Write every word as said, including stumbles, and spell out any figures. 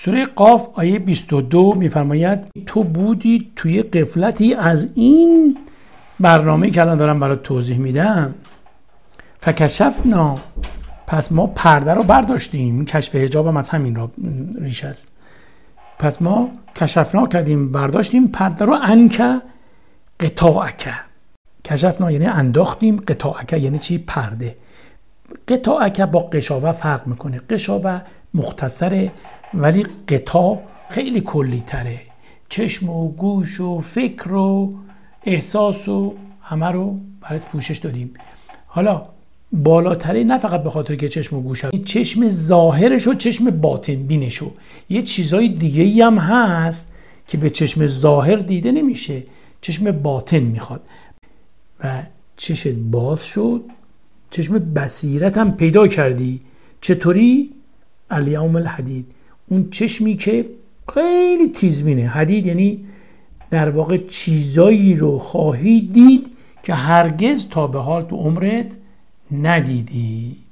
سوره قاف آیه بیست و دو میفرماید تو بودی توی غفلتی از این برنامه‌ای که الان دارم برات توضیح میدم. فکشفنا، پس ما پرده رو برداشتیم. کشف حجاب هم از همین را ریشه است. پس ما کشفنا کردیم، برداشتیم پرده رو. انک قطاعک، کشفنا یعنی انداختیم، قطاعک یعنی چی؟ پرده. قطاعک با قشاوه فرق میکنه. قشاوه مختصره ولی قطاع خیلی کلی تره. چشم و گوش و فکر و احساس و همه رو برات پوشش دادیم. حالا بالاتره نه فقط به خاطر که چشم و گوش هست، چشم ظاهرش و چشم باطن بینشو. یه چیزای دیگه‌ای هم هست که به چشم ظاهر دیده نمیشه، چشم باطن میخواد. و چشت باز شد، چشم بصیرت هم پیدا کردی. چطوری؟ الیوم الحدید، اون چشمی که خیلی تیزبینه. حدید یعنی در واقع چیزایی رو خواهی دید که هرگز تا به حال تو عمرت ندیدی.